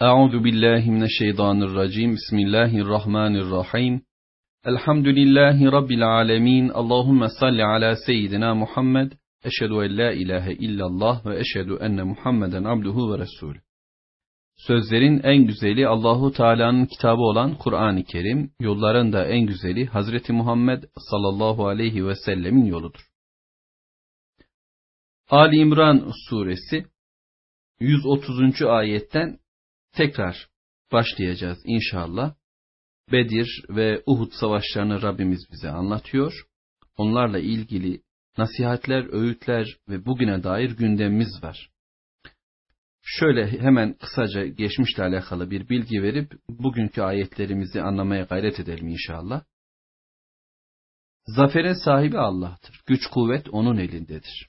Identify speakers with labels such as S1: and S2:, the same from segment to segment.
S1: Euzu billahi mineşşeytanirracim. Bismillahirrahmanirrahim. Elhamdülillahi rabbil alamin. Allahumme salli ala seyyidina Muhammed. Eşhedü en la ilahe illallah ve eşhedü enne Muhammeden abduhu ve resulü. Sözlerin en güzeli Allahu Teala'nın kitabı olan Kur'an-ı Kerim, yolların da en güzeli Hazreti Muhammed sallallahu aleyhi ve sellemin yoludur. Ali İmran suresi 130. ayetten tekrar başlayacağız inşallah. Bedir ve Uhud savaşlarını Rabbimiz bize anlatıyor. Onlarla ilgili nasihatler, öğütler ve bugüne dair gündemimiz var. Şöyle hemen kısaca geçmişle alakalı bir bilgi verip bugünkü ayetlerimizi anlamaya gayret edelim inşallah. Zaferin sahibi Allah'tır. Güç kuvvet onun elindedir.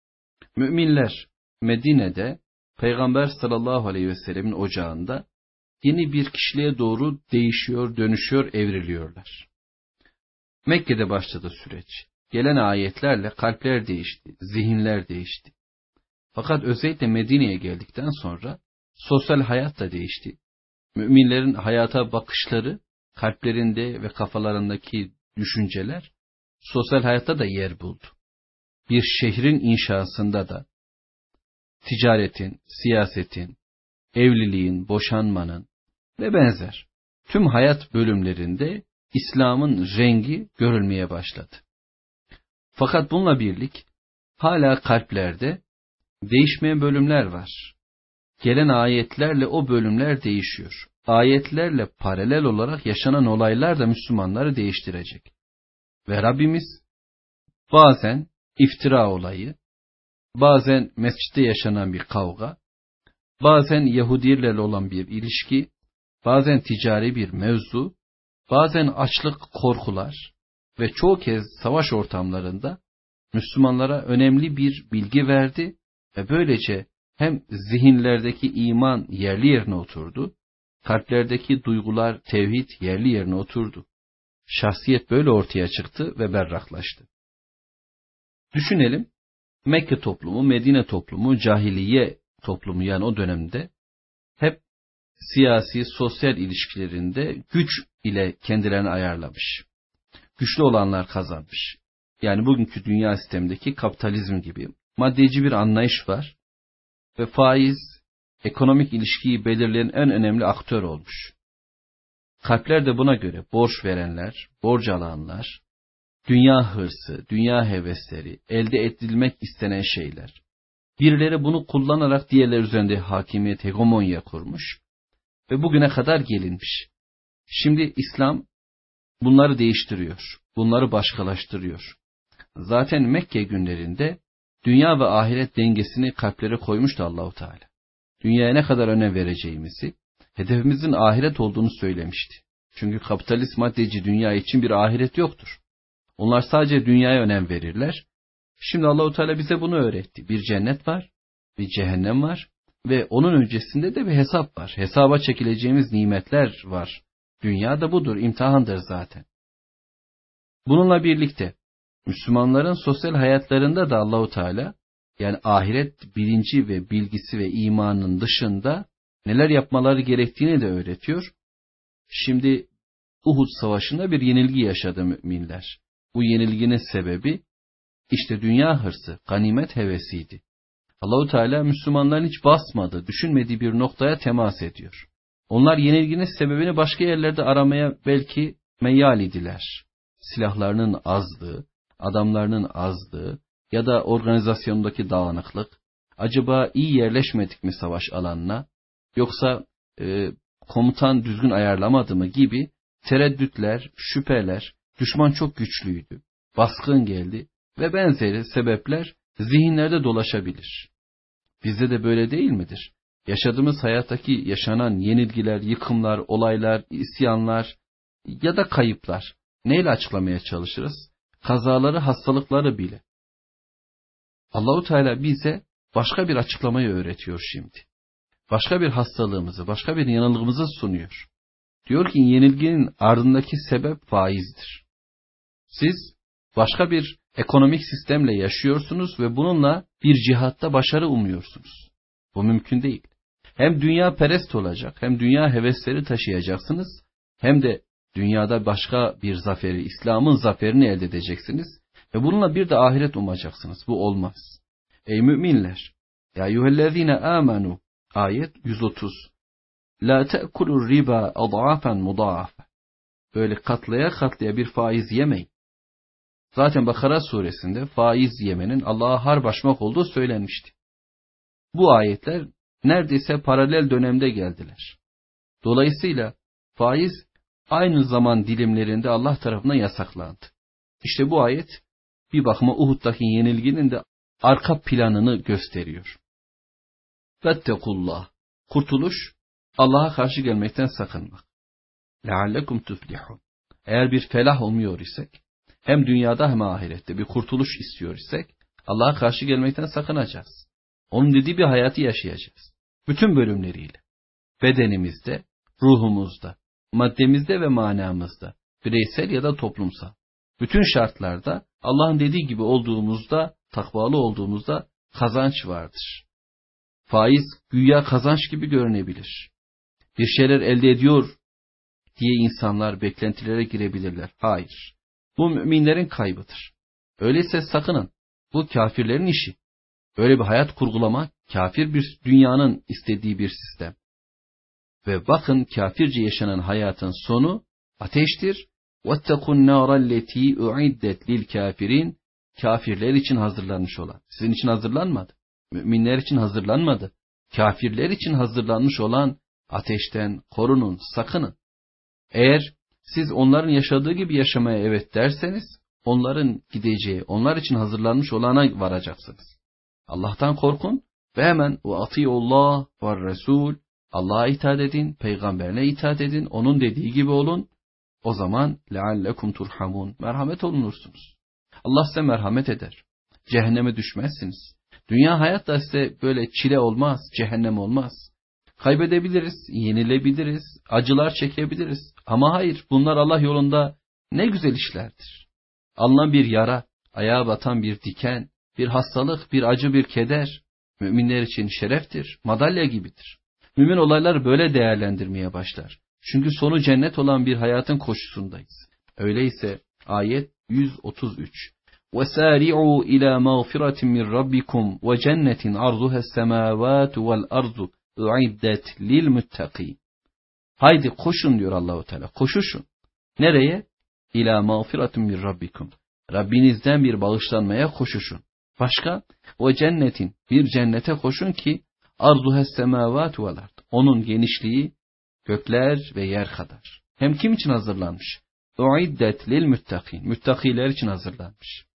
S1: Müminler Medine'de Peygamber sallallahu aleyhi ve sellemin ocağında yeni bir kişiliğe doğru değişiyor, dönüşüyor, evriliyorlar. Mekke'de başladı süreç. Gelen ayetlerle kalpler değişti, zihinler değişti. Fakat özellikle Medine'ye geldikten sonra sosyal hayat da değişti. Müminlerin hayata bakışları, kalplerinde ve kafalarındaki düşünceler sosyal hayatta da yer buldu. Bir şehrin inşasında da ticaretin, siyasetin, evliliğin, boşanmanın ve benzer tüm hayat bölümlerinde İslam'ın rengi görülmeye başladı. Fakat bununla birlik hala kalplerde değişmeyen bölümler var. Gelen ayetlerle o bölümler değişiyor. Ayetlerle paralel olarak yaşanan olaylar da Müslümanları değiştirecek. Ve Rabbimiz bazen iftira olayı, bazen mescitte yaşanan bir kavga, bazen Yahudilerle olan bir ilişki, bazen ticari bir mevzu, bazen açlık, korkular ve çoğu kez savaş ortamlarında Müslümanlara önemli bir bilgi verdi ve böylece hem zihinlerdeki iman yerli yerine oturdu, kalplerdeki duygular, tevhid yerli yerine oturdu. Şahsiyet böyle ortaya çıktı ve berraklaştı. Düşünelim, Mekke toplumu, Medine toplumu, cahiliye toplumu yani o dönemde hep siyasi, sosyal ilişkilerinde güç ile kendilerini ayarlamış. Güçlü olanlar kazanmış. Yani bugünkü dünya sistemindeki kapitalizm gibi maddeci bir anlayış var ve faiz, ekonomik ilişkiyi belirleyen en önemli aktör olmuş. Kalpler de buna göre borç verenler, borç alanlar, dünya hırsı, dünya hevesleri, elde edilmek istenen şeyler. Birileri bunu kullanarak diğerleri üzerinde hakimiyet, hegemonya kurmuş ve bugüne kadar gelinmiş. Şimdi İslam bunları değiştiriyor, bunları başkalaştırıyor. Zaten Mekke günlerinde dünya ve ahiret dengesini kalplere koymuştu Allahu Teala. Dünyaya ne kadar önem vereceğimizi, hedefimizin ahiret olduğunu söylemişti. Çünkü kapitalist maddeci dünya için bir ahiret yoktur. Onlar sadece dünyaya önem verirler. Şimdi Allahu Teala bize bunu öğretti. Bir cennet var, bir cehennem var ve onun öncesinde de bir hesap var. Hesaba çekileceğimiz nimetler var. Dünya da budur, imtihandır zaten. Bununla birlikte Müslümanların sosyal hayatlarında da Allahu Teala yani ahiret bilinci ve bilgisi ve imanının dışında neler yapmaları gerektiğini de öğretiyor. Şimdi Uhud Savaşı'nda bir yenilgi yaşadı müminler. Bu yenilginin sebebi işte dünya hırsı, ganimet hevesiydi. Allahu Teala Müslümanların hiç basmadığı, düşünmediği bir noktaya temas ediyor. Onlar yenilginin sebebini başka yerlerde aramaya belki meyyal idiler. Silahlarının azlığı, adamlarının azlığı ya da organizasyondaki dağınıklık, acaba iyi yerleşmedik mi savaş alanına, yoksa komutan düzgün ayarlamadı mı gibi tereddütler, şüpheler, düşman çok güçlüydü, baskın geldi ve benzeri sebepler zihinlerde dolaşabilir. Bizde de böyle değil midir? Yaşadığımız hayattaki yaşanan yenilgiler, yıkımlar, olaylar, isyanlar ya da kayıplar neyle açıklamaya çalışırız? Kazaları, hastalıkları bile. Allahu Teala bize başka bir açıklamayı öğretiyor şimdi. Başka bir hastalığımızı, başka bir yanılgımızı sunuyor. Diyor ki yenilginin ardındaki sebep faizdir. Siz başka bir ekonomik sistemle yaşıyorsunuz ve bununla bir cihatta başarı umuyorsunuz. Bu mümkün değil. Hem dünya perest olacak, hem dünya hevesleri taşıyacaksınız, hem de dünyada başka bir zaferi, İslam'ın zaferini elde edeceksiniz. Ve bununla bir de ahiret umacaksınız. Bu olmaz. Ey müminler! Ya eyyühellezine amenu. Ayet 130. La te'kulur riba ad'afen muda'afe. Böyle katlaya katlaya bir faiz yemeyin. Zaten Bakara suresinde faiz yemenin Allah'a harp açmak olduğu söylenmişti. Bu ayetler neredeyse paralel dönemde geldiler. Dolayısıyla faiz aynı zaman dilimlerinde Allah tarafından yasaklandı. İşte bu ayet bir bakıma Uhud'daki yenilginin de arka planını gösteriyor. Vettekullah. Kurtuluş, Allah'a karşı gelmekten sakınmak. Leallekum tuflihun. Eğer bir felah umuyor isek, hem dünyada hem ahirette bir kurtuluş istiyor isek, Allah'a karşı gelmekten sakınacağız. Onun dediği bir hayatı yaşayacağız. Bütün bölümleriyle. Bedenimizde, ruhumuzda, maddemizde ve manamızda, bireysel ya da toplumsal. Bütün şartlarda Allah'ın dediği gibi olduğumuzda, takvalı olduğumuzda kazanç vardır. Faiz güya kazanç gibi görünebilir. Bir şeyler elde ediyor diye insanlar beklentilere girebilirler. Hayır. Bu müminlerin kaybıdır. Öyleyse sakının. Bu kafirlerin işi. Öyle bir hayat kurgulamak kafir bir dünyanın istediği bir sistem. Ve bakın kafirce yaşanan hayatın sonu ateştir. وَاتَّقُوا النَّارَ الَّتِي اُعِدَّتْ لِلْكَافِرِينَ. Kafirler için hazırlanmış olan. Sizin için hazırlanmadı. Müminler için hazırlanmadı. Kafirler için hazırlanmış olan ateşten korunun, sakının. Eğer siz onların yaşadığı gibi yaşamaya evet derseniz, onların gideceği, onlar için hazırlanmış olana varacaksınız. Allah'tan korkun ve hemen وَاَطِيُوا وَالرَّسُولُ. Allah'a itaat edin, peygamberine itaat edin, onun dediği gibi olun. O zaman لَعَلَّكُمْ تُرْحَمُونَ. Merhamet olunursunuz. Allah size merhamet eder. Cehenneme düşmezsiniz. Dünya hayat da size böyle çile olmaz, cehennem olmaz. Kaybedebiliriz, yenilebiliriz, acılar çekebiliriz. Ama hayır, bunlar Allah yolunda ne güzel işlerdir. Alınan bir yara, ayağa batan bir diken, bir hastalık, bir acı, bir keder, müminler için şereftir, madalya gibidir. Mümin olayları böyle değerlendirmeye başlar. Çünkü sonu cennet olan bir hayatın koşusundayız. Öyleyse ayet 133. وَسَارِعُوا إِلَى مَغْفِرَةٍ مِّنْ رَبِّكُمْ وَجَنَّةٍ عَرْضُهَا السَّمَاوَاتُ وَالْأَرْضُ اُعِدَّتْ لِلْمُتَّقِينَ. Haydi koşun diyor Allah-u Teala. Koşuşun. Nereye? İlâ mağfiratun min rabbikum. Rabbinizden bir bağışlanmaya koşuşun. Başka? O cennetin, bir cennete koşun ki arduhes semavatu vel ard. Onun genişliği gökler ve yer kadar. Hem kim için hazırlanmış? Uiddet lil muttakin. Muttakiler için hazırlanmış.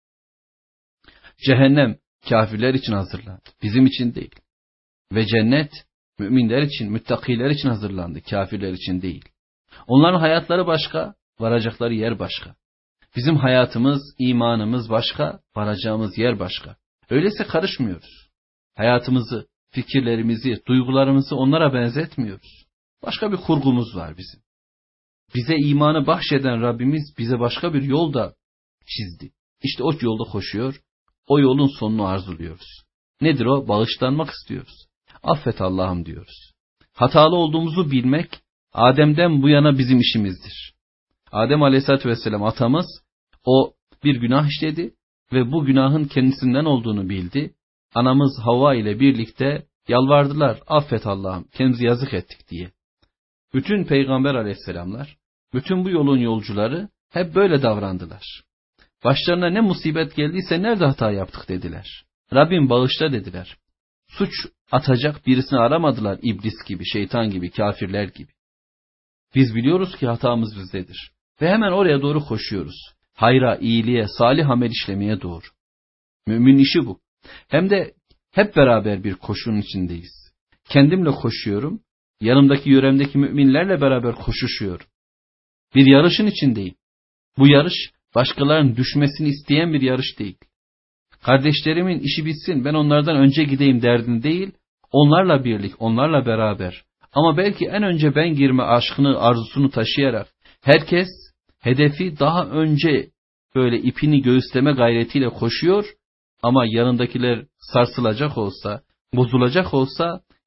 S1: Cehennem kafirler için hazırlandı. Bizim için değil. Ve cennet müminler için, muttakiler için hazırlandı. Kafirler için değil. Onların hayatları başka, varacakları yer başka. Bizim hayatımız, imanımız başka, varacağımız yer başka. Öyleyse karışmıyoruz. Hayatımızı, fikirlerimizi, duygularımızı onlara benzetmiyoruz. Başka bir kurgumuz var bizim. Bize imanı bahşeden Rabbimiz bize başka bir yol da çizdi. İşte o yolda koşuyor, o yolun sonunu arzuluyoruz. Nedir o? Bağışlanmak istiyoruz. Affet Allah'ım diyoruz. Hatalı olduğumuzu bilmek, Adem'den bu yana bizim işimizdir. Adem Aleyhisselatü Vesselam atamız, o bir günah işledi ve bu günahın kendisinden olduğunu bildi. Anamız Havva ile birlikte yalvardılar, affet Allah'ım, kendimize yazık ettik diye. Bütün peygamber aleyhisselamlar, bütün bu yolun yolcuları hep böyle davrandılar. Başlarına ne musibet geldiyse nerede hata yaptık dediler. Rabbim bağışla dediler. Suç atacak birisini aramadılar, iblis gibi, şeytan gibi, kafirler gibi. Biz biliyoruz ki hatamız bizdedir. Ve hemen oraya doğru koşuyoruz. Hayra, iyiliğe, salih amel işlemeye doğru. Mümin işi bu. Hem de hep beraber bir koşunun içindeyiz. Kendimle koşuyorum, yanımdaki yöremdeki müminlerle beraber koşuşuyorum. Bir yarışın içindeyim. Bu yarış başkalarının düşmesini isteyen bir yarış değil. Kardeşlerimin işi bitsin, ben onlardan önce gideyim derdin değil, onlarla birlik, onlarla beraber. Ama belki en önce ben girme aşkını, arzusunu taşıyarak herkes hedefi daha önce böyle ipini göğüsleme gayretiyle koşuyor ama yanındakiler sarsılacak olsa, bozulacak olsa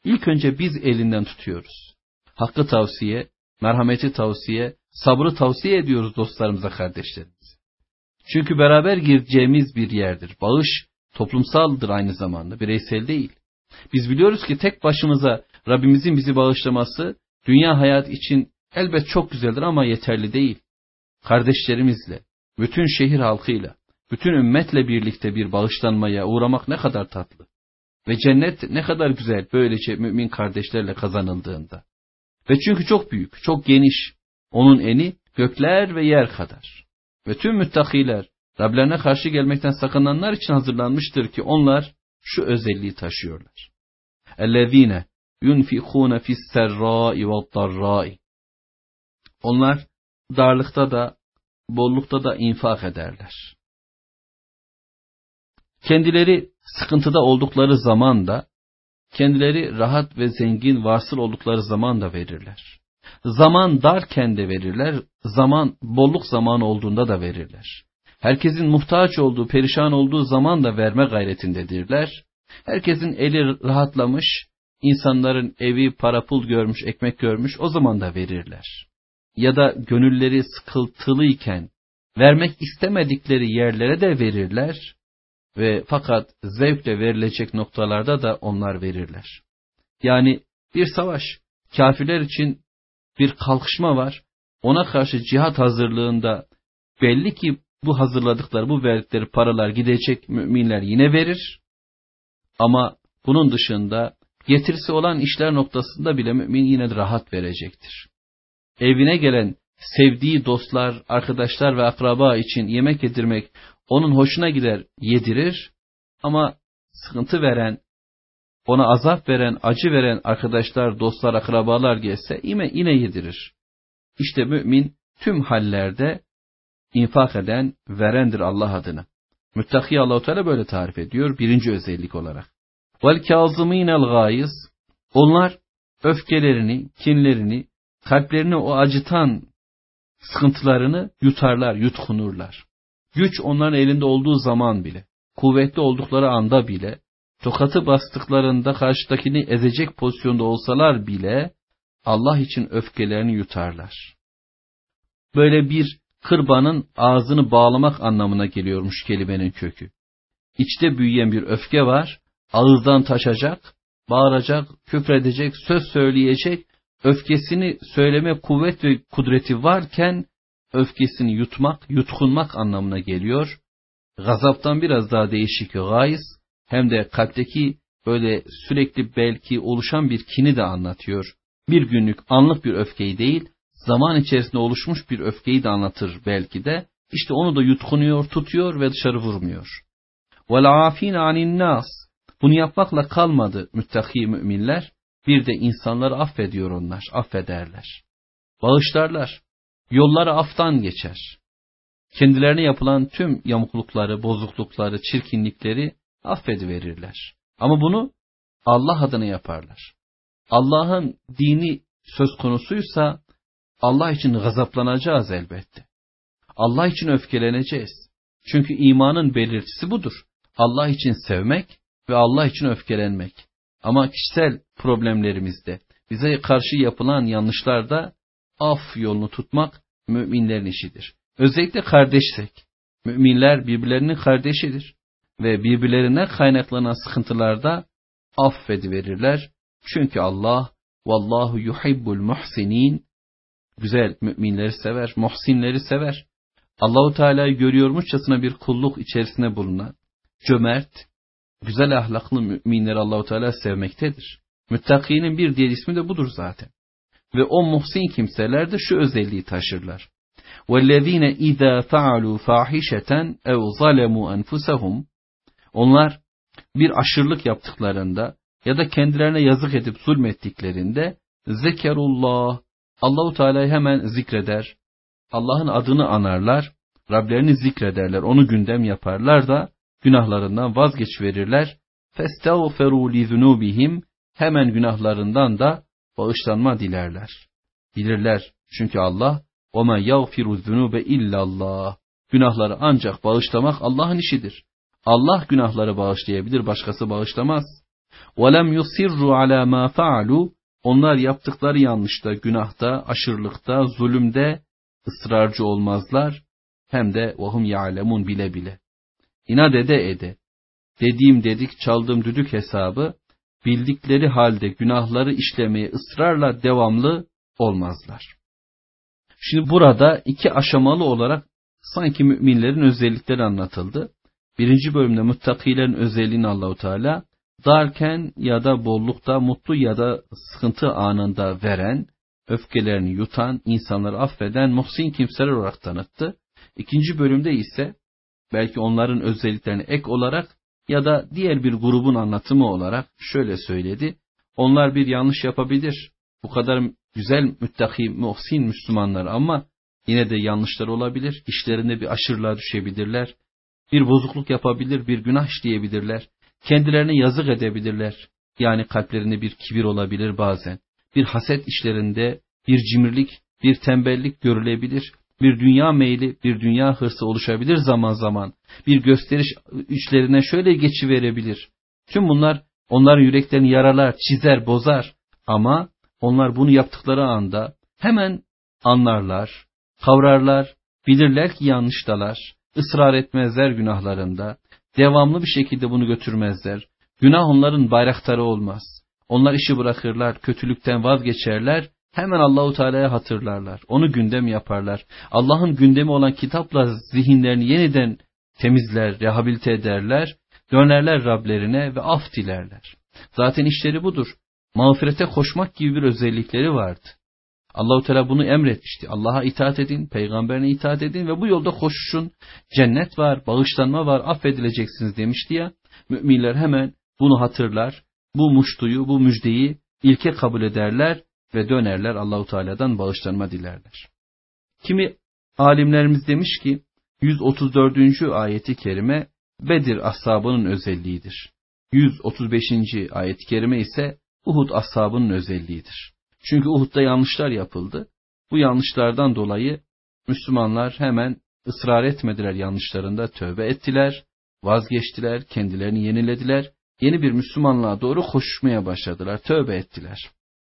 S1: İlk önce biz elinden tutuyoruz. Hakkı tavsiye, merhameti tavsiye, sabrı tavsiye ediyoruz dostlarımıza, kardeşlerimize. Çünkü beraber gireceğimiz bir yerdir. Bağış toplumsaldır aynı zamanda, bireysel değil. Biz biliyoruz ki tek başımıza Rabbimizin bizi bağışlaması dünya hayat için elbet çok güzeldir ama yeterli değil. Kardeşlerimizle, bütün şehir halkıyla, bütün ümmetle birlikte bir bağışlanmaya uğramak ne kadar tatlı. Ve cennet ne kadar güzel böylece mümin kardeşlerle kazanıldığında. Ve çünkü çok büyük, çok geniş. Onun eni gökler ve yer kadar. Ve tüm müttakiler, Rablerine karşı gelmekten sakınanlar için hazırlanmıştır ki onlar şu özelliği taşıyorlar. اَلَّذ۪ينَ يُنْفِقُونَ فِي السَّرَّاءِ وَالضَّرَّاءِ. Onlar darlıkta da, bollukta da infak ederler. Kendileri sıkıntıda oldukları zaman da, kendileri rahat ve zengin, varsıl oldukları zaman da verirler. Zaman darken de verirler, zaman bolluk zamanı olduğunda da verirler. Herkesin muhtaç olduğu, perişan olduğu zaman da verme gayretindedirler. Herkesin eli rahatlamış, insanların evi para pul görmüş, ekmek görmüş, o zaman da verirler. Ya da gönülleri sıkıntılıyken vermek istemedikleri yerlere de verirler. Ve fakat zevkle verilecek noktalarda da onlar verirler. Yani bir savaş, kafirler için bir kalkışma var. Ona karşı cihat hazırlığında belli ki bu hazırladıkları, bu verdikleri paralar gidecek, müminler yine verir. Ama bunun dışında getirisi olan işler noktasında bile mümin yine de rahat verecektir. Evine gelen sevdiği dostlar, arkadaşlar ve akraba için yemek yedirmek onun hoşuna gider, yedirir. Ama sıkıntı veren, ona azap veren, acı veren arkadaşlar, dostlar, akrabalar gelse yine yedirir. İşte mümin tüm hallerde infak eden, verendir Allah adına. Müttaki Allah-u Teala böyle tarif ediyor birinci özellik olarak. وَالْكَاظِمِينَ الْغَائِزِ. Onlar öfkelerini, kinlerini, kalplerini o acıtan sıkıntılarını yutarlar, yutkunurlar. Güç onların elinde olduğu zaman bile, kuvvetli oldukları anda bile, tokatı bastıklarında karşıdakini ezecek pozisyonda olsalar bile Allah için öfkelerini yutarlar. Böyle bir kırbanın ağzını bağlamak anlamına geliyormuş kelimenin kökü. İçte büyüyen bir öfke var, ağızdan taşacak, bağıracak, küfredecek, söz söyleyecek, öfkesini söyleme kuvvet ve kudreti varken öfkesini yutmak, yutkunmak anlamına geliyor. Gazaptan biraz daha değişik gayz, hem de kalpteki böyle sürekli belki oluşan bir kini de anlatıyor. Bir günlük anlık bir öfkeyi değil, zaman içerisinde oluşmuş bir öfkeyi de anlatır belki de. İşte onu da yutkunuyor, tutuyor ve dışarı vurmuyor. وَالْعَافِينَ عَنِ النَّاسِ. Bunu yapmakla kalmadı müttaki müminler. Bir de insanları affediyor onlar, affederler. Bağışlarlar. Yolları aftan geçer. Kendilerine yapılan tüm yamuklukları, bozuklukları, çirkinlikleri affediverirler. Ama bunu Allah adına yaparlar. Allah'ın dini söz konusuysa Allah için gazaplanacağız elbette. Allah için öfkeleneceğiz. Çünkü imanın belirtisi budur. Allah için sevmek ve Allah için öfkelenmek. Ama kişisel problemlerimizde, bize karşı yapılan yanlışlarda af yolunu tutmak müminlerin işidir. Özellikle kardeşsek, müminler birbirlerinin kardeşidir ve birbirlerine kaynaklanan sıkıntılarda affediverirler. Çünkü Allah, vallahu yuhibbul muhsinin, güzel müminleri sever, muhsinleri sever. Allahu Teala'yı görüyormuşçasına bir kulluk içerisine bulunan, cömert, güzel ahlaklı müminleri Allahu Teala sevmektedir. Müttakinin bir diğer ismi de budur zaten. Ve o muhsin kimseler de şu özelliği taşırlar. وَالَّذ۪ينَ اِذَا فَعَلُوا فَاحِشَةً اَوْ ظَلَمُوا أَنْفُسَهُمْ. Onlar bir aşırılık yaptıklarında ya da kendilerine yazık edip zulmettiklerinde zekerullah, Allahu Teala'yı hemen zikreder. Allah'ın adını anarlar, Rablerini zikrederler, onu gündem yaparlar da günahlarından vazgeçiverirler. فَاسْتَغْفَرُوا لِذُنُوبِهِمْ. Hemen günahlarından da bağışlanma dilerler. Bilirler çünkü Allah وَمَا يَغْفِرُ الذُّنُوبَ اِلَّا اللّٰهِ. Günahları ancak bağışlamak Allah'ın işidir. Allah günahları bağışlayabilir, başkası bağışlamaz. وَلَمْ يُصِرُّوا عَلَى مَا فَعَلُوا Onlar yaptıkları yanlışta, günahta, aşırılıkta, zulümde ısrarcı olmazlar. Hem de وَهُمْ يَعْلَمُونَ bile bile. İnat ede. Dediğim dedik, çaldığım düdük hesabı, bildikleri halde günahları işlemeye ısrarla devamlı olmazlar. Şimdi burada iki aşamalı olarak sanki müminlerin özellikleri anlatıldı. Birinci bölümde muttakilerin özelliğini Allahu Teala darken ya da bollukta, mutlu ya da sıkıntı anında veren, öfkelerini yutan, insanları affeden muhsin kimseler olarak tanıttı. İkinci bölümde ise belki onların özelliklerini ek olarak ya da diğer bir grubun anlatımı olarak şöyle söyledi. Onlar bir yanlış yapabilir. Bu kadar güzel müttaki, muhsin Müslümanlar ama yine de yanlışlar olabilir. İşlerinde bir aşırılığa düşebilirler. Bir bozukluk yapabilir, bir günah işleyebilirler. Kendilerine yazık edebilirler. Yani kalplerinde bir kibir olabilir bazen. Bir haset işlerinde, bir cimrilik, bir tembellik görülebilir. Bir dünya meyli, bir dünya hırsı oluşabilir zaman zaman. Bir gösteriş içlerine şöyle geçiverebilir. Tüm bunlar onların yüreklerini yaralar, çizer, bozar. Ama onlar bunu yaptıkları anda hemen anlarlar, kavrarlar, bilirler ki yanlıştalar. Israr etmezler günahlarında. Devamlı bir şekilde bunu götürmezler. Günah onların bayraktarı olmaz. Onlar işi bırakırlar, kötülükten vazgeçerler. Hemen Allahu Teala'ya hatırlarlar. Onu gündem yaparlar. Allah'ın gündemi olan kitapla zihinlerini yeniden temizler, rehabilite ederler. Dönerler Rablerine ve af dilerler. Zaten işleri budur. Mağfirete koşmak gibi bir özellikleri vardı. Allahu Teala bunu emretmişti. Allah'a itaat edin, peygamberine itaat edin ve bu yolda koşuşun. Cennet var, bağışlanma var, affedileceksiniz demişti ya. Müminler hemen bunu hatırlar. Bu muştuyu, bu müjdeyi ilke kabul ederler ve dönerler Allahu Teala'dan bağışlanma dilerler. Kimi alimlerimiz demiş ki 134. ayeti kerime Bedir ashabının özelliğidir. 135. ayet-i kerime ise Uhud ashabının özelliğidir. Çünkü Uhud'da yanlışlar yapıldı. Bu yanlışlardan dolayı Müslümanlar hemen ısrar etmediler yanlışlarında, tövbe ettiler, vazgeçtiler, kendilerini yenilediler. Yeni bir Müslümanlığa doğru koşmaya başladılar, tövbe ettiler.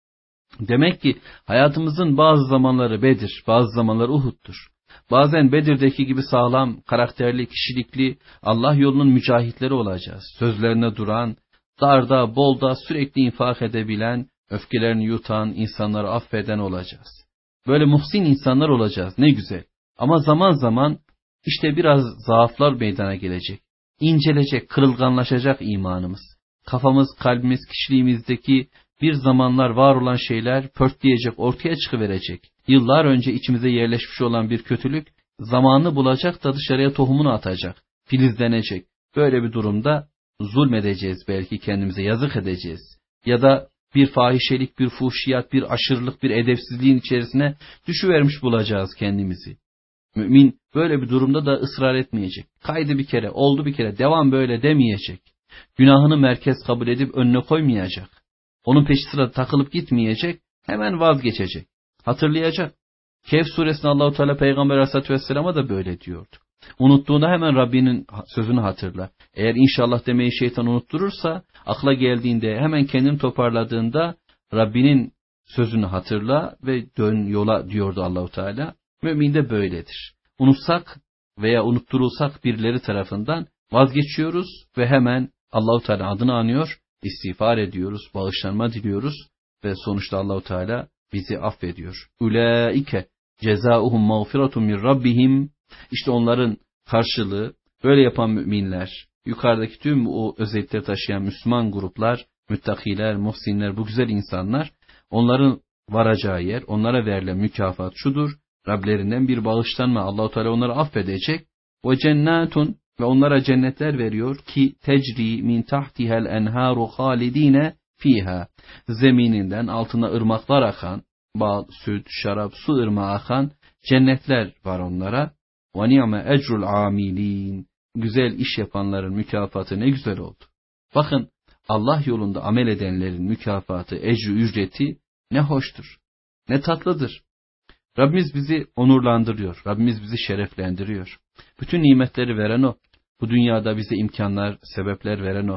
S1: Demek ki hayatımızın bazı zamanları Bedir, bazı zamanları Uhud'dur. Bazen Bedir'deki gibi sağlam, karakterli, kişilikli, Allah yolunun mücahitleri olacağız. Sözlerine duran, darda, bolda sürekli infak edebilen, öfkelerini yutan, insanları affeden olacağız. Böyle muhsin insanlar olacağız, ne güzel. Ama zaman zaman işte biraz zaaflar meydana gelecek. İncelecek, kırılganlaşacak imanımız. Kafamız, kalbimiz, kişiliğimizdeki bir zamanlar var olan şeyler pörtleyecek, ortaya çıkıverecek. Yıllar önce içimize yerleşmiş olan bir kötülük zamanını bulacak da dışarıya tohumunu atacak, filizlenecek. Böyle bir durumda zulmedeceğiz, belki kendimize yazık edeceğiz. Ya da bir fahişelik, bir fuhşiyat, bir aşırılık, bir edepsizliğin içerisine düşüvermiş bulacağız kendimizi. Mümin böyle bir durumda da ısrar etmeyecek. Kaydı bir kere, oldu bir kere, devam böyle demeyecek. Günahını merkez kabul edip önüne koymayacak. Onun peşi sıra takılıp gitmeyecek, hemen vazgeçecek. Hatırlayacak. Kehf suresinde Allahu Teala Peygamber Aleyhisselatü Vesselam'a da böyle diyordu. Unuttuğunda hemen Rabbinin sözünü hatırla. Eğer inşallah demeyi şeytan unutturursa, akla geldiğinde hemen kendini toparladığında Rabbinin sözünü hatırla ve dön yola diyordu Allahu Teala. Mümin de böyledir. Unutsak veya unutturulsak birileri tarafından vazgeçiyoruz ve hemen Allahu Teala adını anıyor, istiğfar ediyoruz, bağışlanma diliyoruz ve sonuçta Allahu Teala bizi affediyor. Ulaike cezauhum mağfiretun min rabbihim. İşte onların karşılığı, böyle yapan müminler, yukarıdaki tüm o özellikleri taşıyan Müslüman gruplar, müttakiler, muhsinler, bu güzel insanlar, onların varacağı yer, onlara verilen mükafat şudur: Rablerinden bir bağışlanma, Allahu Teala onları affedecek. Ve cennetun, ve onlara cennetler veriyor ki tecri min tahtihel enharu halidine fiha. Zemininden altına ırmaklar akan, bal, süt, şarap, su ırmağı akan cennetler var onlara. Ve ni'me ecrul amilin. Güzel iş yapanların mükafatı ne güzel oldu. Bakın, Allah yolunda amel edenlerin mükafatı, ecri, ücreti ne hoştur, ne tatlıdır. Rabbimiz bizi onurlandırıyor. Rabbimiz bizi şereflendiriyor. Bütün nimetleri veren O. Bu dünyada bize imkanlar, sebepler veren O.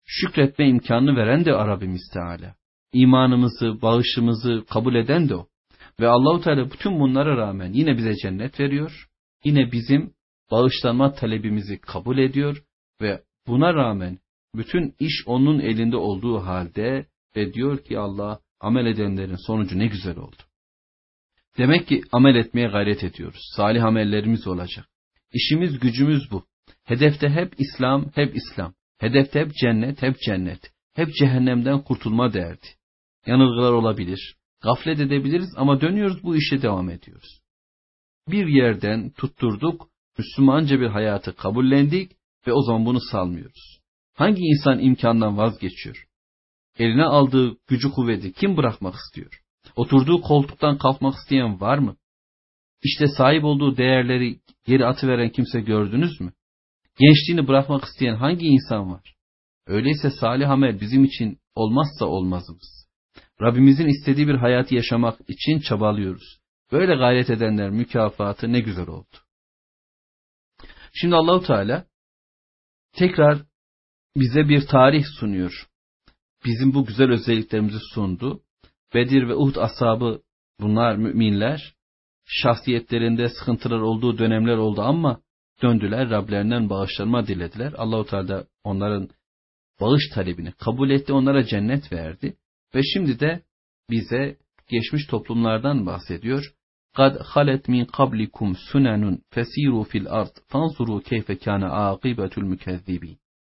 S1: Şükretme imkanını veren de Rabbimiz Teala. İmanımızı, bağışımızı kabul eden de o. Ve Allahu Teala bütün bunlara rağmen yine bize cennet veriyor. Yine bizim bağışlanma talebimizi kabul ediyor ve buna rağmen bütün iş onun elinde olduğu halde ve diyor ki Allah, amel edenlerin sonucu ne güzel oldu. Demek ki amel etmeye gayret ediyoruz. Salih amellerimiz olacak. İşimiz gücümüz bu. Hedefte hep İslam, hep İslam. Hedefte hep cennet, hep cennet. Hep cehennemden kurtulma derdi. Yanılgılar olabilir. Gaflet edebiliriz ama dönüyoruz, bu işe devam ediyoruz. Bir yerden tutturduk, Müslümanca bir hayatı kabullendik ve o zaman bunu salmıyoruz. Hangi insan imkandan vazgeçiyor? Eline aldığı gücü kuvveti kim bırakmak istiyor? Oturduğu koltuktan kalkmak isteyen var mı? İşte sahip olduğu değerleri geri atıveren kimse gördünüz mü? Gençliğini bırakmak isteyen hangi insan var? Öyleyse salih amel bizim için olmazsa olmazımız. Rabbimizin istediği bir hayatı yaşamak için çabalıyoruz. Böyle gayret edenler mükafatı ne güzel oldu. Şimdi Allahu Teala tekrar bize bir tarih sunuyor. Bizim bu güzel özelliklerimizi sundu. Bedir ve Uhud ashabı, bunlar müminler. Şahsiyetlerinde sıkıntılar olduğu dönemler oldu ama döndüler, Rablerinden bağışlanma dilediler. Allahu Teala onların bağış talebini kabul etti, onlara cennet verdi. Ve şimdi de bize geçmiş toplumlardan bahsediyor. قَدْ خَلَتْ مِنْ قَبْلِكُمْ سُنَنٌ فَسِيرُوا فِي الْأَرْضِ فَانْظُرُوا كَيْفَ كَانَ عَاقِبَةُ الْمُكَذِّبِينَ.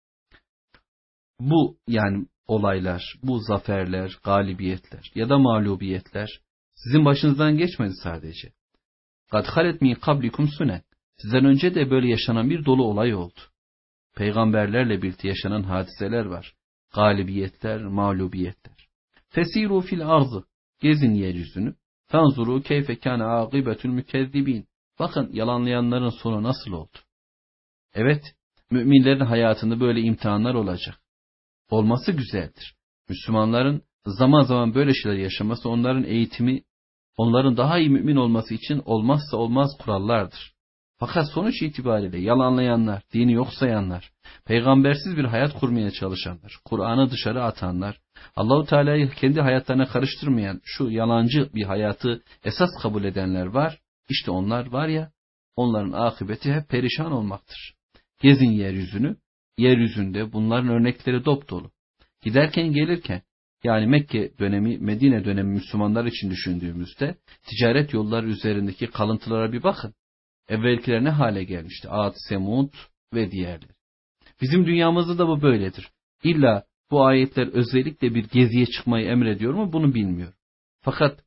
S1: Bu yani olaylar, bu zaferler, galibiyetler ya da mağlubiyetler sizin başınızdan geçmedi sadece. قَدْ خَلَتْ مِنْ قَبْلِكُمْ سُنَنٌ. Sizden önce de böyle yaşanan bir dolu olay oldu. Peygamberlerle birlikte yaşanan hadiseler var. Galibiyetler, mağlubiyetler. فَسِيرُوا فِي الْأَرْضِ. Gezin yeryüzünü. فَانْظُرُوا كَيْفَ كَانَ عَاقِبَةُ الْمُكَذِّبِينَ. Bakın yalanlayanların sonu nasıl oldu. Evet, müminlerin hayatında böyle imtihanlar olacak. Olması güzeldir. Müslümanların zaman zaman böyle şeyler yaşaması, onların eğitimi, onların daha iyi mümin olması için olmazsa olmaz kurallardır. Fakat sonuç itibariyle yalanlayanlar, dini yok sayanlar, peygambersiz bir hayat kurmaya çalışanlar, Kur'an'ı dışarı atanlar, Allahu Teala'yı kendi hayatlarına karıştırmayan şu yalancı bir hayatı esas kabul edenler var. İşte onlar var ya, onların akıbeti hep perişan olmaktır. Gezin yeryüzünü, yeryüzünde bunların örnekleri dopdolu. Giderken gelirken, yani Mekke dönemi, Medine dönemi Müslümanlar için düşündüğümüzde, ticaret yolları üzerindeki kalıntılara bir bakın. Evvelkiler ne hale gelmişti? Ad, Semud ve diğerleri. Bizim dünyamızda da bu böyledir. İlla bu ayetler özellikle bir geziye çıkmayı emrediyor mu? Bunu bilmiyorum. Fakat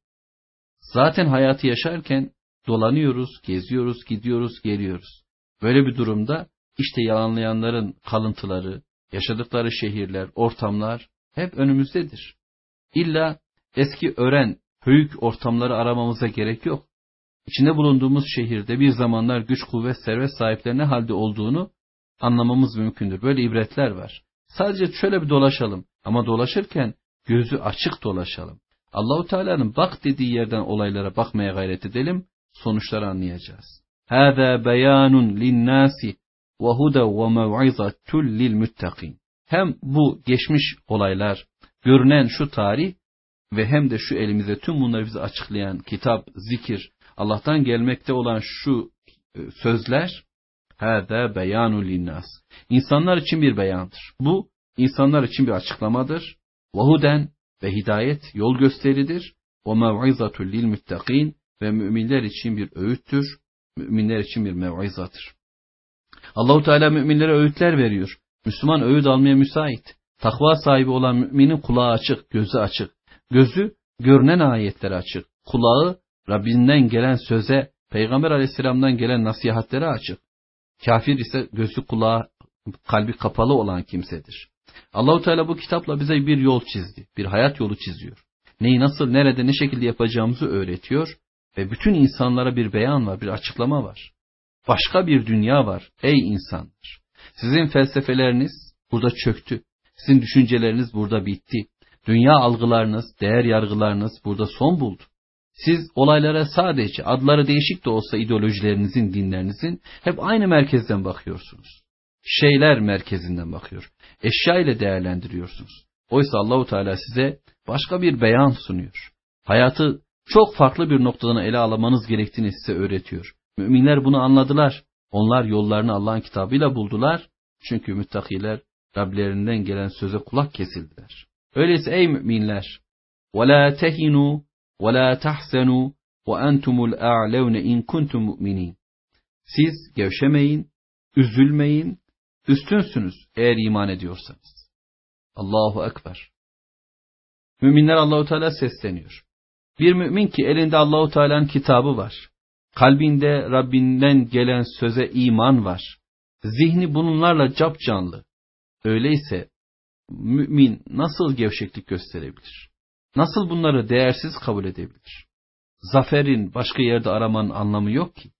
S1: zaten hayatı yaşarken dolanıyoruz, geziyoruz, gidiyoruz, geliyoruz. Böyle bir durumda işte yalanlayanların kalıntıları, yaşadıkları şehirler, ortamlar hep önümüzdedir. İlla eski ören, höyük ortamları aramamıza gerek yok. İçinde bulunduğumuz şehirde bir zamanlar güç, kuvvet, servet sahiplerine halde olduğunu anlamamız mümkündür. Böyle ibretler var. Sadece şöyle bir dolaşalım ama dolaşırken gözü açık dolaşalım. Allahu Teala'nın bak dediği yerden olaylara bakmaya gayret edelim, sonuçları anlayacağız. Hâzâ beyanun linnâsi ve hude ve mev'izatul lil muttaqin. Hem bu geçmiş olaylar, görünen şu tarih ve hem de şu elimizde tüm bunları bize açıklayan kitap, zikir, Allah'tan gelmekte olan şu sözler, hâzâ beyanun linnâs. İnsanlar için bir beyandır. Bu, insanlar için bir açıklamadır. Ve huden ve hidayet, yol gösteridir. Ve mev'izatul lil muttaqin ve müminler için bir öğüttür. Müminler için bir mev'izadır. Allahu Teala müminlere öğütler veriyor. Müslüman öğüt almaya müsait. Takva sahibi olan müminin kulağı açık, gözü açık. Gözü görünen ayetlere açık. Kulağı Rabbinden gelen söze, Peygamber Aleyhisselam'dan gelen nasihatlere açık. Kafir ise gözü kulağı, kalbi kapalı olan kimsedir. Allahu Teala bu kitapla bize bir yol çizdi. Bir hayat yolu çiziyor. Neyi nasıl, nerede, ne şekilde yapacağımızı öğretiyor. Ve bütün insanlara bir beyan var, bir açıklama var. Başka bir dünya var ey insanlar. Sizin felsefeleriniz burada çöktü. Sizin düşünceleriniz burada bitti. Dünya algılarınız, değer yargılarınız burada son buldu. Siz olaylara sadece adları değişik de olsa ideolojilerinizin, dinlerinizin hep aynı merkezden bakıyorsunuz. şeyler merkezinden bakıyor. Eşya ile değerlendiriyorsunuz. Oysa Allahu Teala size başka bir beyan sunuyor. Hayatı çok farklı bir noktadan ele almanız gerektiğini size öğretiyor. Müminler bunu anladılar. Onlar yollarını Allah'ın kitabıyla buldular. Çünkü müttakiler Rablerinden gelen söze kulak kesildiler. Öyleyse ey müminler, وَلَا تَهِنُوا وَلَا تَحْسَنُوا وَأَنْتُمُ الْأَعْلَوْنَ اِنْ كُنْتُمْ مُؤْمِنِينَ. Siz gevşemeyin, üzülmeyin, üstünsünüz eğer iman ediyorsanız. Allahu Ekber. Müminler Allahu Teala sesleniyor. Bir mümin ki elinde Allahu Teala'nın kitabı var. Kalbinde Rabbinden gelen söze iman var. Zihni bunlarla capcanlı. Öyleyse mümin nasıl gevşeklik gösterebilir? Nasıl bunları değersiz kabul edebilir? Zaferin başka yerde aramanın anlamı yok ki.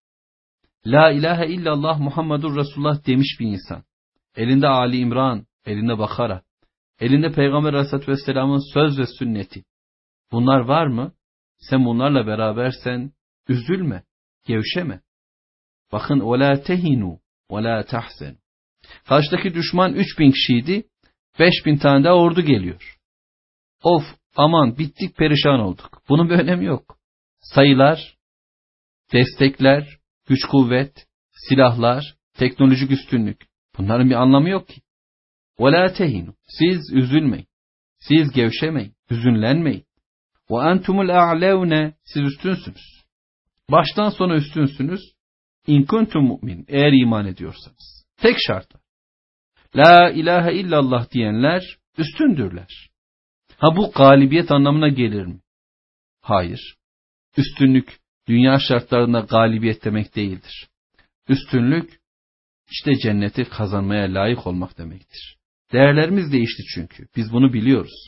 S1: La ilahe illallah Muhammedur Resulullah demiş bir insan. Elinde Ali İmran, elinde Bakara, elinde Peygamber Aleyhisselatü Vesselam'ın söz ve sünneti. Bunlar var mı? Sen bunlarla berabersen üzülme, gevşeme. Bakın وَلَا تَهِنُوا وَلَا تَحْسَنُوا. Karşıdaki düşman 3000 kişiydi, 5000 tane daha ordu geliyor. Of aman bittik perişan olduk. Bunun bir önemi yok. Sayılar, destekler, güç kuvvet, silahlar, teknolojik üstünlük. Bunların bir anlamı yok ki. وَلَا تَهِنُوا. Siz üzülmeyin. Siz gevşemeyin. Hüzünlenmeyin. وَاَنْتُمُ الْاَعْلَوْنَ. Siz üstünsünüz. Baştan sona üstünsünüz. اِنْ كُنْتُمْ مُؤْمِنٍ. Eğer iman ediyorsanız. Tek şartla. La ilahe illallah diyenler üstündürler. Ha bu galibiyet anlamına gelir mi? Hayır. Üstünlük dünya şartlarında galibiyet demek değildir. Üstünlük işte cenneti kazanmaya layık olmak demektir. Değerlerimiz değişti çünkü. Biz bunu biliyoruz.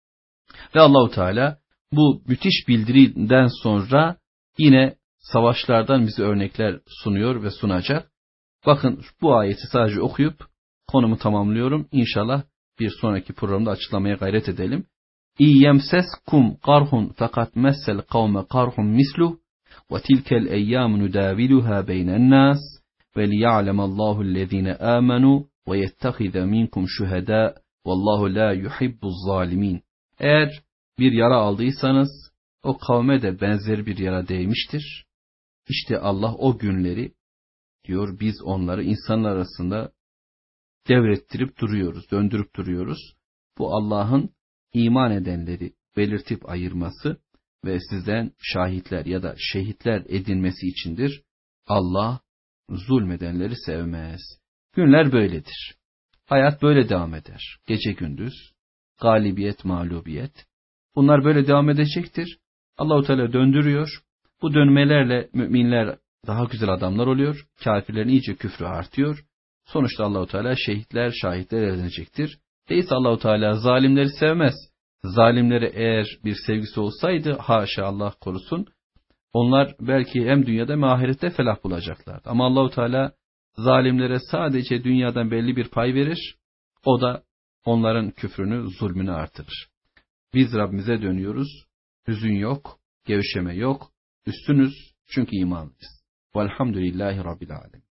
S1: Ve Allahu Teala bu müthiş bildiriden sonra yine savaşlardan bize örnekler sunuyor ve sunacak. Bakın bu ayeti sadece okuyup konumu tamamlıyorum. İnşallah bir sonraki programda açıklamaya gayret edelim. İyemseskum karhun fakat messel kavme karhun misluh ve tilkel eyyam nudaviluha beynen nas ve liya'lemallahu allazine amenu ve yettehize minkum şuhada vallahu la yuhibbuz zalimin. Eğer bir yara aldıysanız o kavme de benzer bir yara değmiştir. İşte Allah o günleri diyor biz onları insanlar arasında devrettirip duruyoruz, döndürüp duruyoruz. Bu Allah'ın iman edenleri belirtip ayırması ve sizden şahitler ya da şehitler edinmesi içindir. Allah zulmedenleri sevmez. Günler böyledir. Hayat böyle devam eder. Gece gündüz, galibiyet, mağlubiyet. Bunlar böyle devam edecektir. Allah-u Teala döndürüyor. Bu dönmelerle müminler daha güzel adamlar oluyor. Kafirlerin iyice küfrü artıyor. Sonuçta Allah-u Teala şehitler, şahitler edinecektir. Değilse Allah-u Teala zalimleri sevmez. Zalimlere eğer bir sevgisi olsaydı, haşa Allah korusun, onlar belki hem dünyada hem ahirette felah bulacaklar. Ama Allah-u Teala zalimlere sadece dünyadan belli bir pay verir. O da onların küfrünü, zulmünü artırır. Biz Rabbimize dönüyoruz. Hüzün yok, gevşeme yok. Üstünüz çünkü imanlıyız. Velhamdülillahi Rabbil Alemin.